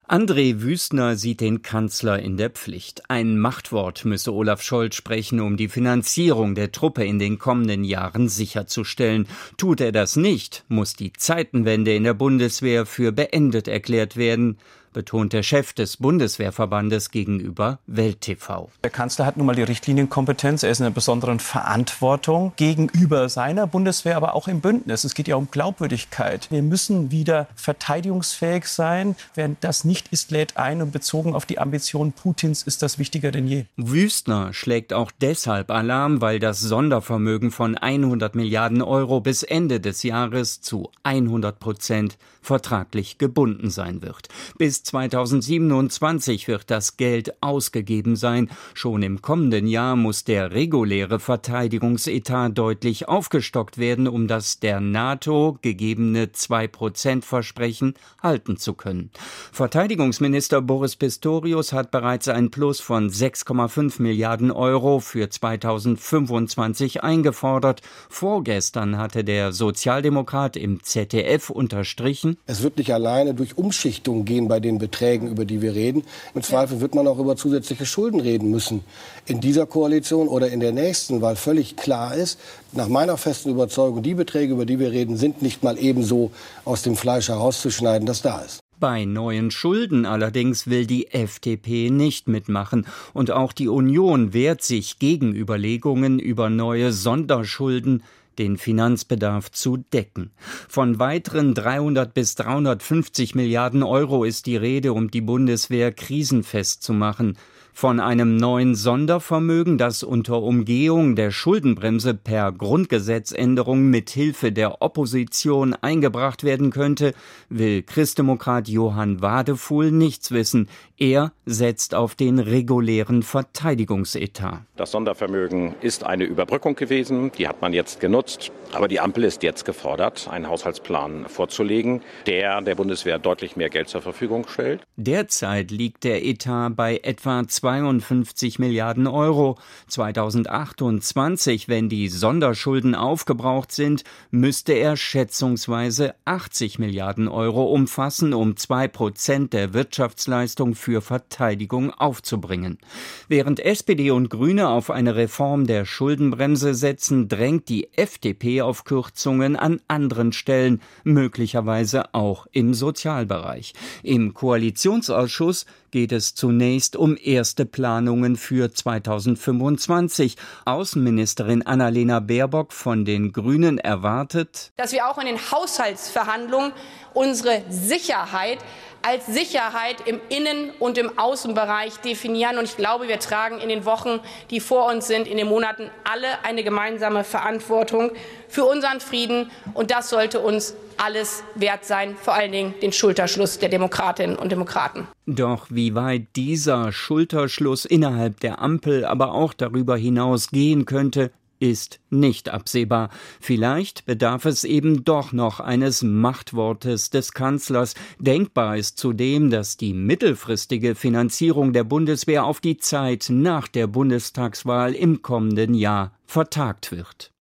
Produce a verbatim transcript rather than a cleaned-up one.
André Wüstner sieht den Kanzler in der Pflicht. Ein Machtwort müsse Olaf Scholz sprechen, um die Finanzierung der Truppe in den kommenden Jahren sicherzustellen. Tut er das nicht, muss die Zeitenwende in der Bundeswehr für beendet erklärt werden, betont der Chef des Bundeswehrverbandes gegenüber Welt T V. Der Kanzler hat nun mal die Richtlinienkompetenz. Er ist in einer besonderen Verantwortung gegenüber seiner Bundeswehr, aber auch im Bündnis. Es geht ja um Glaubwürdigkeit. Wir müssen wieder verteidigungsfähig sein. Wer das nicht ist, lädt ein. Und bezogen auf die Ambitionen Putins ist das wichtiger denn je. Wüstner schlägt auch deshalb Alarm, weil das Sondervermögen von hundert Milliarden Euro bis Ende des Jahres zu hundert Prozent vertraglich gebunden sein wird. Bis zweitausendsiebenundzwanzig wird das Geld ausgegeben sein. Schon im kommenden Jahr muss der reguläre Verteidigungsetat deutlich aufgestockt werden, um das der NATO gegebene zwei Prozent Versprechen halten zu können. Verteidigungsminister Boris Pistorius hat bereits ein Plus von sechs Komma fünf Milliarden Euro für zweitausendfünfundzwanzig eingefordert. Vorgestern hatte der Sozialdemokrat im Z D F unterstrichen: Es wird nicht alleine durch Umschichtung gehen bei den Beträgen, über die wir reden. Im Zweifel wird man auch über zusätzliche Schulden reden müssen. In dieser Koalition oder in der nächsten, weil völlig klar ist, nach meiner festen Überzeugung, die Beträge, über die wir reden, sind nicht mal ebenso aus dem Fleisch herauszuschneiden, das da ist. Bei neuen Schulden allerdings will die F D P nicht mitmachen. Und auch die Union wehrt sich gegen Überlegungen über neue Sonderschulden, den Finanzbedarf zu decken. Von weiteren dreihundert bis dreihundertfünfzig Milliarden Euro ist die Rede, um die Bundeswehr krisenfest zu machen. Von einem neuen Sondervermögen, das unter Umgehung der Schuldenbremse per Grundgesetzänderung mit Hilfe der Opposition eingebracht werden könnte, will Christdemokrat Johann Wadefuhl nichts wissen. Er setzt auf den regulären Verteidigungsetat. Das Sondervermögen ist eine Überbrückung gewesen, die hat man jetzt genutzt. Aber die Ampel ist jetzt gefordert, einen Haushaltsplan vorzulegen, der der Bundeswehr deutlich mehr Geld zur Verfügung stellt. Derzeit liegt der Etat bei etwa zweiundfünfzig Milliarden Euro. zweitausendachtundzwanzig, wenn die Sonderschulden aufgebraucht sind, müsste er schätzungsweise achtzig Milliarden Euro umfassen, um zwei Prozent der Wirtschaftsleistung für Verteidigung aufzubringen. Während S P D und Grüne auf eine Reform der Schuldenbremse setzen, drängt die F D P auf Kürzungen an anderen Stellen, möglicherweise auch im Sozialbereich. Im Koalitionsausschuss geht es zunächst um erste Planungen für zweitausendfünfundzwanzig. Außenministerin Annalena Baerbock von den Grünen erwartet, dass wir auch in den Haushaltsverhandlungen unsere Sicherheit als Sicherheit im Innen- und im Außenbereich definieren. Und ich glaube, wir tragen in den Wochen, die vor uns sind, in den Monaten alle eine gemeinsame Verantwortung für unseren Frieden. Und das sollte uns alles wert sein, vor allen Dingen den Schulterschluss der Demokratinnen und Demokraten. Doch wie weit dieser Schulterschluss innerhalb der Ampel, aber auch darüber hinaus gehen könnte, ist nicht absehbar. Vielleicht bedarf es eben doch noch eines Machtwortes des Kanzlers. Denkbar ist zudem, dass die mittelfristige Finanzierung der Bundeswehr auf die Zeit nach der Bundestagswahl im kommenden Jahr vertagt wird.